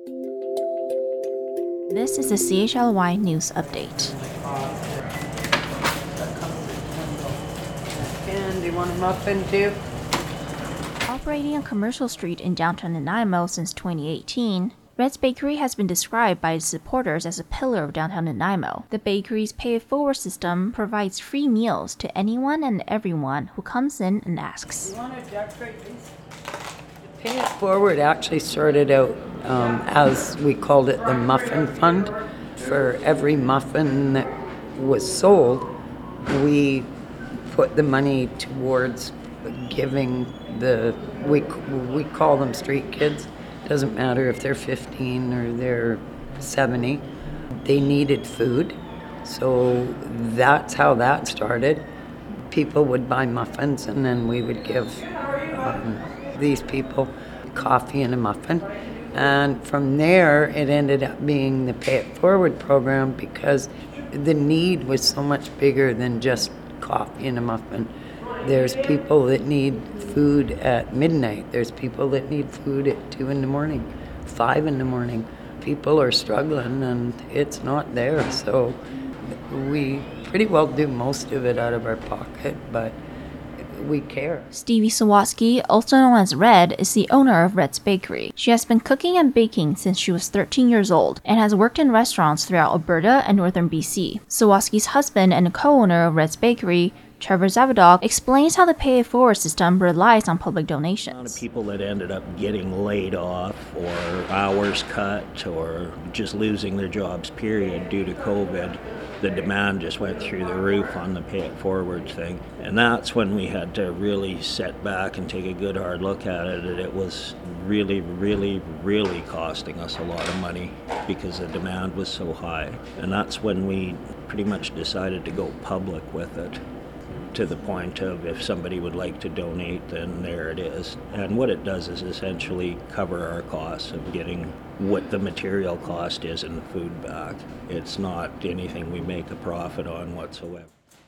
This is the CHLY News Update. And do you want a muffin too? Operating on Commercial Street in downtown Nanaimo since 2018, Red's Bakery has been described by its supporters as a pillar of downtown Nanaimo. The bakery's pay-it-forward system provides free meals to anyone and everyone who comes in and asks. You want a Jack Tray, please? Pay It Forward actually started out as we called it the Muffin Fund. For every muffin that was sold, we put the money towards giving we call them street kids. Doesn't matter if they're 15 or they're 70. They needed food, so that's how that started. People would buy muffins, and then we would give these people coffee and a muffin. And from there, it ended up being the Pay It Forward program because the need was so much bigger than just coffee and a muffin. There's people that need food at midnight. There's people that need food at 2 in the morning, 5 in the morning. People are struggling and it's not there. So we pretty well do most of it out of our pocket, but we care. Stevie Sawatsky, also known as Red, is the owner of Red's Bakery. She has been cooking and baking since she was 13 years old and has worked in restaurants throughout Alberta and northern BC. Sawatsky's husband and co-owner of Red's Bakery, Trevor Zavadok, explains how the pay-it-forward system relies on public donations. A lot of people that ended up getting laid off or hours cut or just losing their jobs, period, due to COVID. The demand just went through the roof on the Pay It Forward thing. And that's when we had to really set back and take a good hard look at it. And it was really, really, really costing us a lot of money because the demand was so high. And that's when we pretty much decided to go public with it, to the point of if somebody would like to donate, then there it is. And what it does is essentially cover our costs of getting what the material cost is in the food back. It's not anything we make a profit on whatsoever.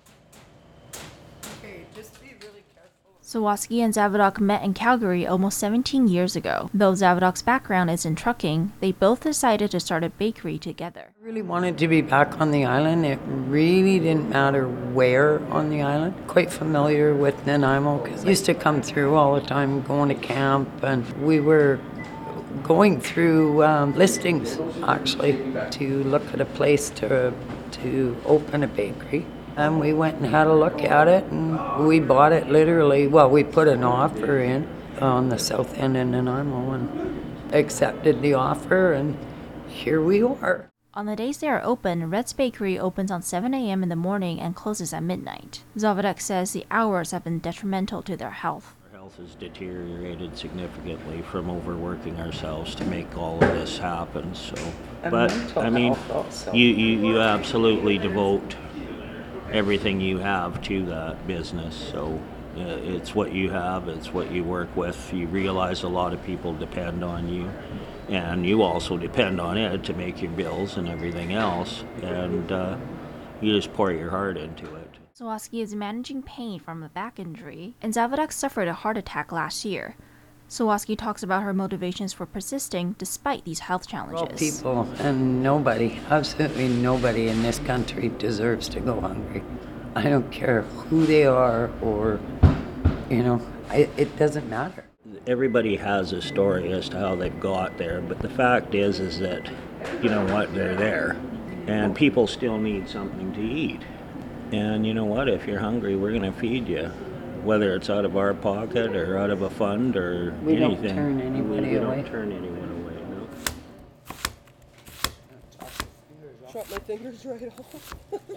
Okay, just be really careful. Sawatsky and Zavadok met in Calgary almost 17 years ago. Though Zavadok's background is in trucking, they both decided to start a bakery together. I really wanted to be back on the island. It really didn't matter where on the island. Quite familiar with Nanaimo because I used to come through all the time going to camp, and we were going through listings actually to look at a place to open a bakery. And we went and had a look at it, and we bought it literally. Well, we put an offer in on the south end in Nanaimo and accepted the offer, and here we are. On the days they are open, Red's Bakery opens on 7 a.m. in the morning and closes at midnight. Zavadok says the hours have been detrimental to their health. Our health has deteriorated significantly from overworking ourselves to make all of this happen. So, but I mean, you absolutely devote everything you have to that business. So it's what you have, it's what you work with. You realize a lot of people depend on you, and you also depend on it to make your bills and everything else, and you just pour your heart into it. Sawatsky is managing pain from a back injury, and Zavadok suffered a heart attack last year. Sawatsky talks about her motivations for persisting despite these health challenges. Well, people, and nobody, absolutely nobody in this country deserves to go hungry. I don't care who they are or, it doesn't matter. Everybody has a story as to how they've got there, but the fact is that, you know what, they're there. And people still need something to eat. And you know what, if you're hungry, we're going to feed you. Whether it's out of our pocket or out of a fund or We anything. don't turn anybody away. We don't turn anyone away, no. Chop my fingers right off.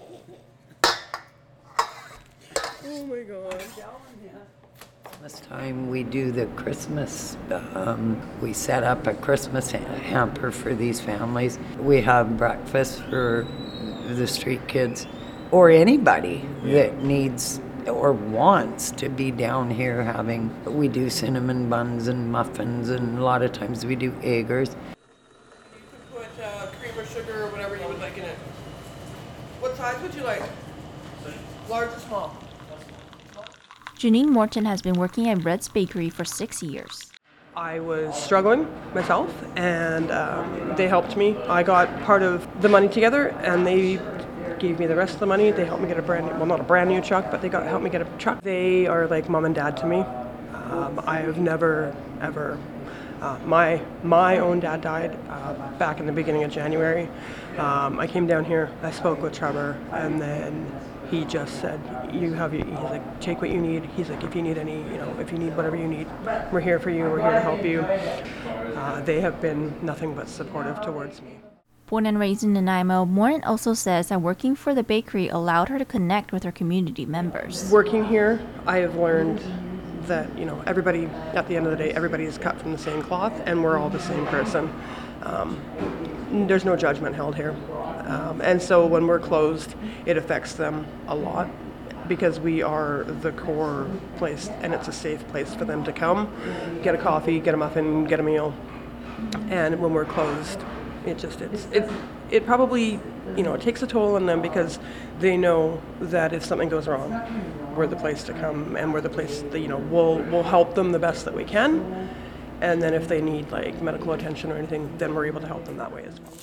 Oh my god. This time we do the Christmas, we set up a Christmas hamper for these families. We have breakfast for the street kids or anybody that needs or wants to be down here having. We do cinnamon buns and muffins, and a lot of times we do eggers. You could put cream or sugar or whatever you would like in it. What size would you like? Large or small? Janine Morton has been working at Red's Bakery for 6 years. I was struggling myself, and they helped me. I got part of the money together, and they gave me the rest of the money. They helped me get a brand new, well, not a brand new truck, but they helped me get a truck. They are like mom and dad to me. I have never, ever, my own dad died back in the beginning of January. I came down here, I spoke with Trevor, and then he just said, he's like, take what you need. He's like, if you need any, if you need whatever you need, we're here for you, we're here to help you. They have been nothing but supportive towards me. Born and raised in Nanaimo, Morin also says that working for the bakery allowed her to connect with her community members. Working here, I have learned that, everybody, at the end of the day, everybody is cut from the same cloth, and we're all the same person. There's no judgment held here. And so when we're closed, it affects them a lot because we are the core place, and it's a safe place for them to come, get a coffee, get a muffin, get a meal. And when we're closed, it probably, it takes a toll on them because they know that if something goes wrong, we're the place to come, and we're the place that, we'll help them the best that we can. And then if they need like medical attention or anything, then we're able to help them that way as well.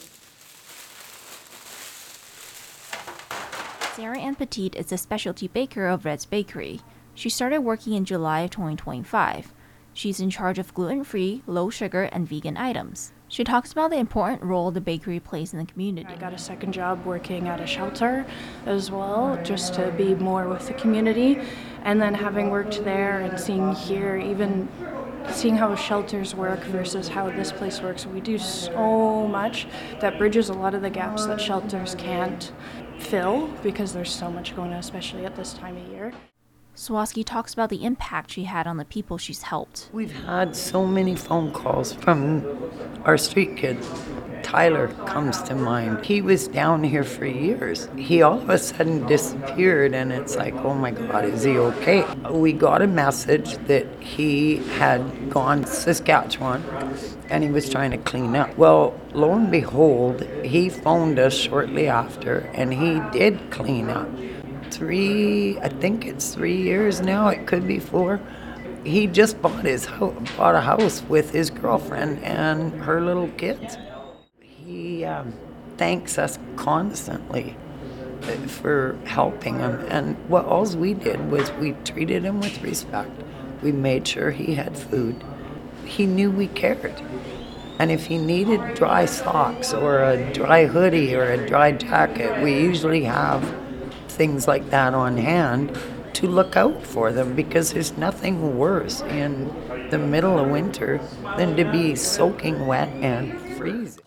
Sarah Ann Petit is the specialty baker of Red's Bakery. She started working in July of 2025. She's in charge of gluten-free, low-sugar, and vegan items. She talks about the important role the bakery plays in the community. I got a second job working at a shelter as well, just to be more with the community. And then having worked there and seeing here, even seeing how shelters work versus how this place works, we do so much that bridges a lot of the gaps that shelters can't fill because there's so much going on, especially at this time of year. Sawaski talks about the impact she had on the people she's helped. We've had so many phone calls from our street kids. Tyler comes to mind. He was down here for years. He all of a sudden disappeared, and it's like, oh my God, is he okay? We got a message that he had gone to Saskatchewan and he was trying to clean up. Well, lo and behold, he phoned us shortly after, and he did clean up. I think it's 3 years now, it could be 4. He just bought a house with his girlfriend and her little kids. He thanks us constantly for helping him, and what all we did was we treated him with respect. We made sure he had food. He knew we cared. And if he needed dry socks or a dry hoodie or a dry jacket, we usually have things like that on hand to look out for them, because there's nothing worse in the middle of winter than to be soaking wet and freezing.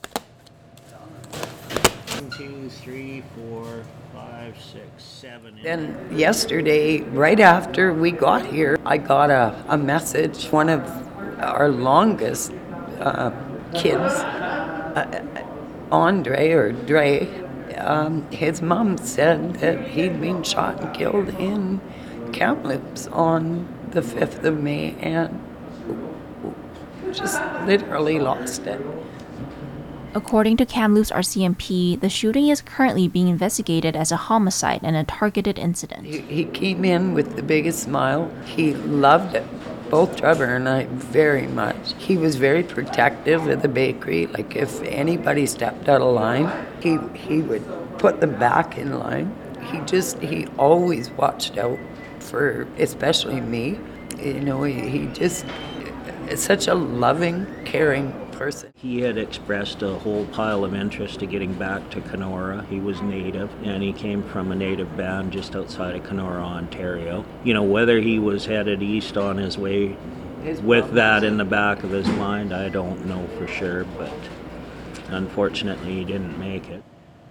1, 2, 3, 4, 5, 6, 7. Then yesterday, right after we got here, I got a message. One of our longest kids, Andre or Dre, his mom said that he'd been shot and killed in Kamloops on the 5th of May and just literally lost it. According to Kamloops RCMP, the shooting is currently being investigated as a homicide and a targeted incident. He came in with the biggest smile. He loved it, both Trevor and I, very much. He was very protective of the bakery. Like if anybody stepped out of line, he would put them back in line. He always watched out for, especially me. He just is such a loving, caring person. He had expressed a whole pile of interest to getting back to Kenora. He was native, and he came from a native band just outside of Kenora, Ontario. Whether he was headed east on his way with that in the back of his mind, I don't know for sure, but unfortunately he didn't make it.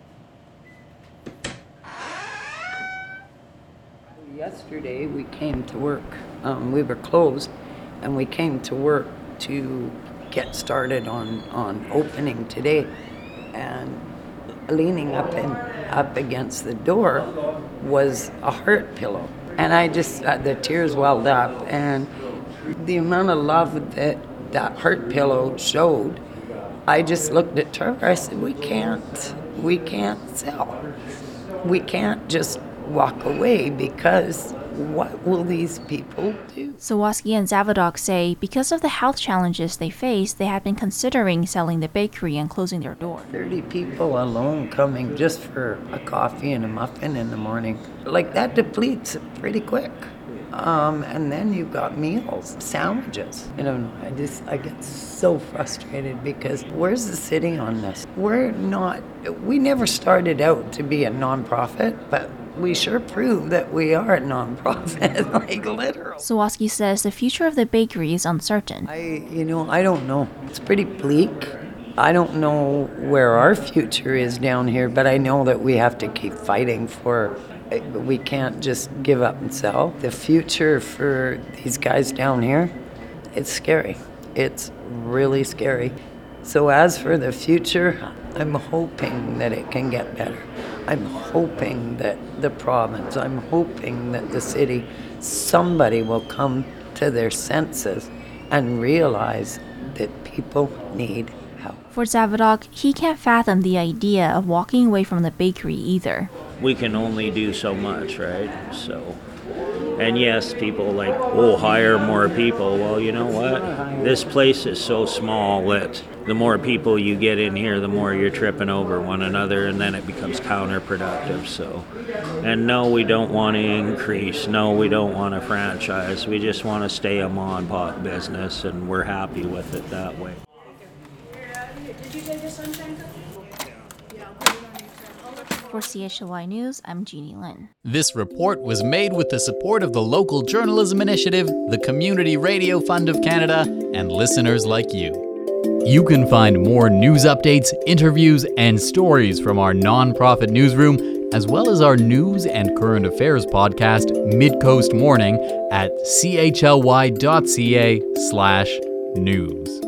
Yesterday we came to work. We were closed, and we came to work to get started on opening today, and leaning up against the door was a heart pillow, and I just the tears welled up, and the amount of love that heart pillow showed. I just looked at Trevor. I said, we can't sell. We can't just walk away because what will these people do? Sawatsky and Zavadok say because of the health challenges they face, they had been considering selling the bakery and closing their door. 30 people alone coming just for a coffee and a muffin in the morning. Like, that depletes pretty quick. And then you've got meals, sandwiches. You know, I get so frustrated because where's the city on this? We never started out to be a nonprofit, but we sure proved that we are a nonprofit, like literal. Sawatsky says the future of the bakery is uncertain. I don't know. It's pretty bleak. I don't know where our future is down here, but I know that we have to keep fighting for. We can't just give up and sell. The future for these guys down here, it's scary. It's really scary. So as for the future, I'm hoping that it can get better. I'm hoping that the province, I'm hoping that the city, somebody will come to their senses and realize that people need help. For Zavadok, he can't fathom the idea of walking away from the bakery either. We can only do so much, right? So, and yes, people like, hire more people. Well, you know what? This place is so small that the more people you get in here, the more you're tripping over one another, and then it becomes counterproductive. So, and no, we don't want to increase. No, we don't want to franchise. We just want to stay a mom-and-pop business, and we're happy with it that way. Did you take a sunshine cookie? For CHLY News, I'm Jeannie Lin. This report was made with the support of the Local Journalism Initiative, the Community Radio Fund of Canada, and listeners like you. You can find more news updates, interviews, and stories from our nonprofit newsroom, as well as our news and current affairs podcast, Midcoast Morning, at chly.ca/news.